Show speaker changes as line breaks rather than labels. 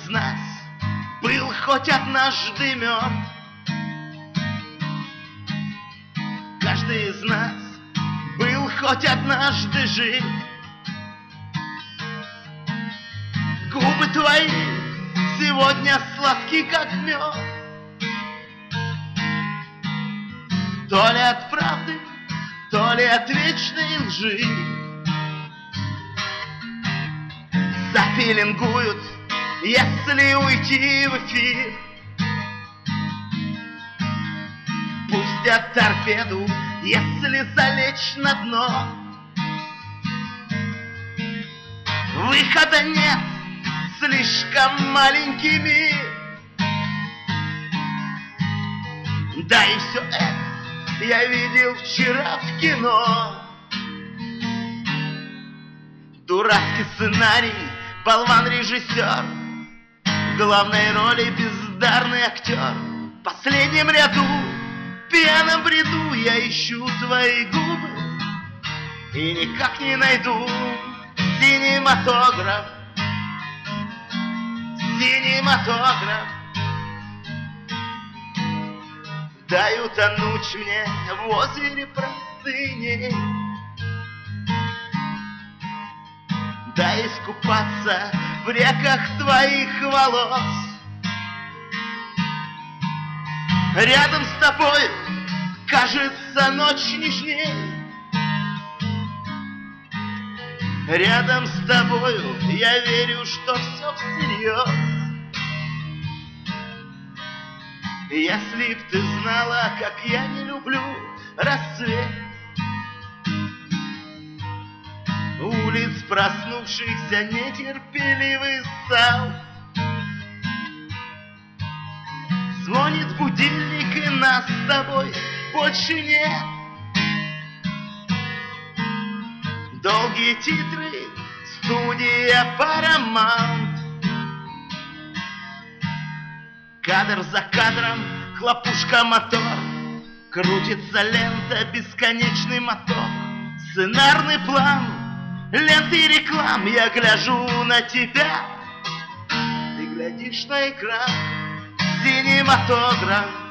из нас был хоть однажды мертв. Каждый из нас был хоть однажды жив. Губы твои сегодня сладки, как мед. То ли от правды, то ли от вечной лжи. Запеленгуют, если уйти в эфир. Пустят торпеду, если залечь на дно. Выхода нет, слишком маленький мир. Да и все это я видел вчера в кино. Дурацкий сценарий, болван-режиссер, в главной роли бездарный актер. В последнем ряду, в пьяном бреду я ищу твои губы и никак не найду. Синематограф, синематограф, дай утонуть мне в озере простыней. Дай искупаться в реках твоих волос. Рядом с тобой кажется ночь нежней. Рядом с тобою я верю, что все всерьез. Если б ты знала, как я не люблю рассвет улиц проснувшихся нетерпеливый зал. Звонит будильник, и нас с тобой больше нет. Долгие титры, студия Paramount. Кадр за кадром, хлопушка мотор. Крутится лента, бесконечный мотор. Сценарный план, ленты реклам. Я гляжу на тебя, ты глядишь на экран. Синематограф,